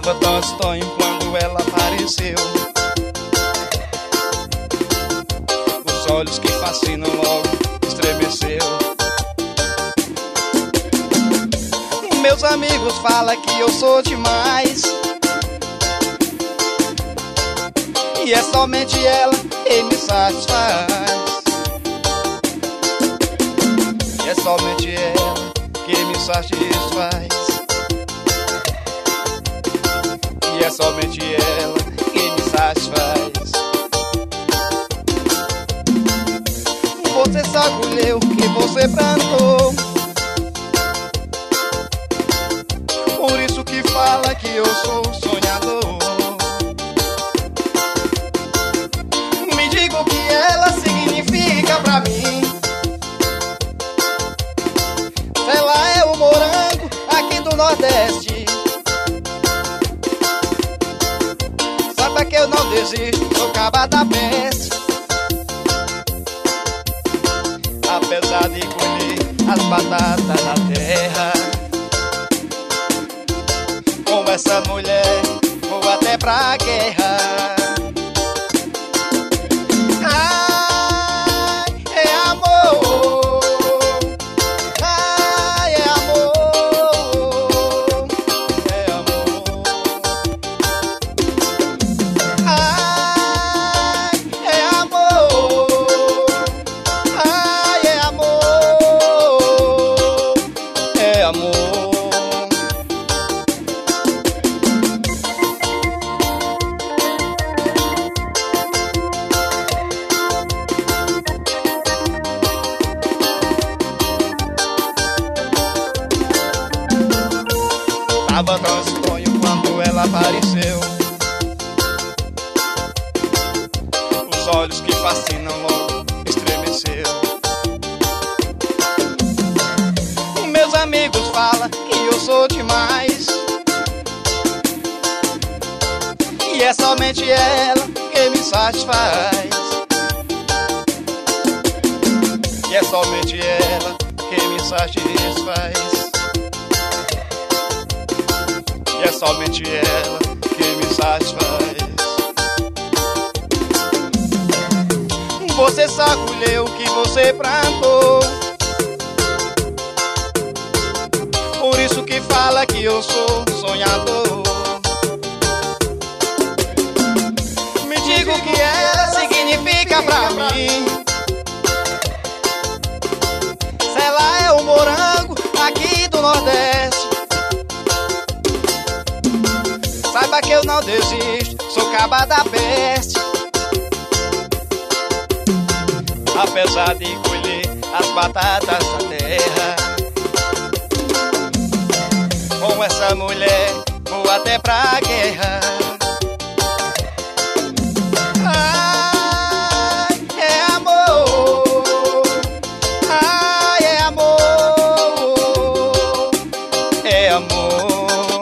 Tava tão estranho quando ela apareceu. Os olhos que fascinam logo estremeceu. Meus amigos falam que eu sou demais, e é somente ela que me satisfaz. E é somente ela que me satisfaz. E é somente ela que me satisfaz. Você só colheu o que você plantou. Por isso que fala que eu sou sonhador. Me diga o que ela significa pra mim. Se ela é o morango aqui do Nordeste. Saiba que eu não desisto, sou caba da peste. Apesar de colher as batatas da terra, com essa mulher vou até pra guerra. Ai, é amor. Ai, é amor. É amor. Ai, é amor. Ai, é amor. É amor. Tava tão estranho quando ela apareceu. Os olhos que fascinam logo estremeceu. Meus amigos falam que eu sou demais, e é somente ela que me satisfaz. E é somente ela que me satisfaz. E é somente ela que me satisfaz. Você só colheu o que você plantou. Por isso que fala que eu sou sonhador. Me diga o que ela significa pra mim. Se ela é o morango aqui do Nordeste. Saiba que eu não desisto, sou caba da peste. Apesar de colher as batatas da terra, com essa mulher vou até pra guerra. Ai, é amor. Ai, é amor. É amor.